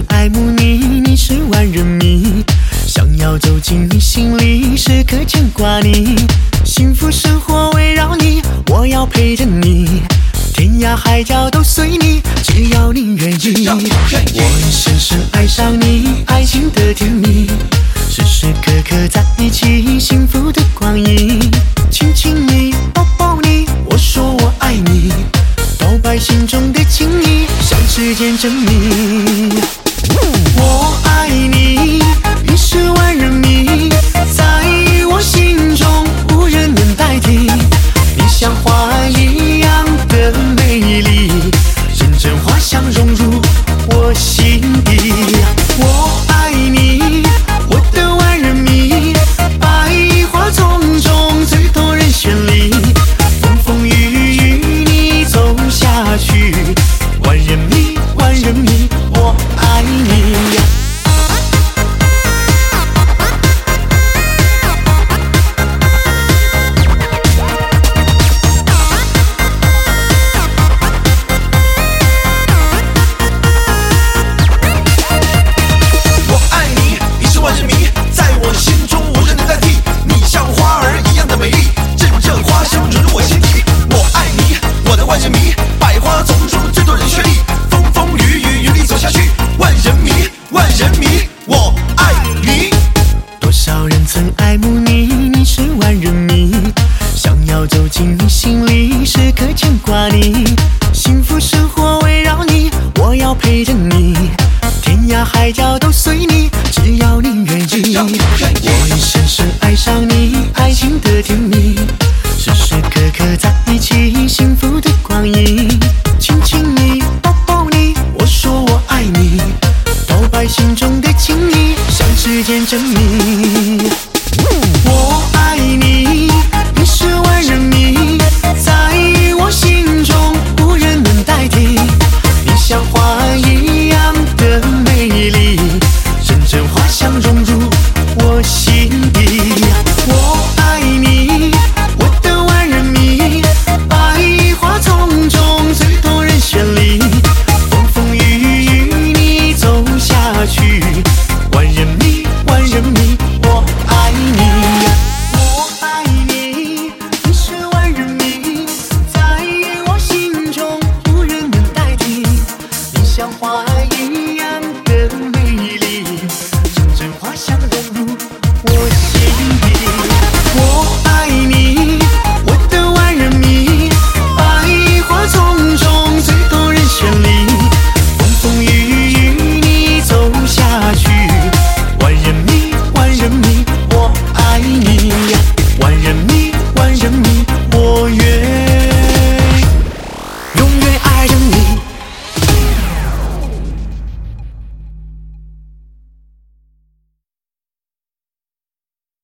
曾爱慕你，你是万人迷，想要走进你心里，时刻牵挂你，幸福生活围绕你，我要陪着你，天涯海角都随你，只要你愿意。我深深爱上你，爱情的甜蜜，时时刻刻在一起，幸福的光阴，亲亲你，抱抱你，我说我爱你，告白心中的情意，向时间证明。我爱你，你是万人迷，在我心中无人能代替，你像花一样的美丽，阵阵花香融入我心底。我爱你，我的万人迷，百花丛中最动人绚丽，风风雨雨你走下去，万人迷，万人迷，我爱你。曾爱慕你，你是万人迷，想要走进你心里，时刻牵挂你，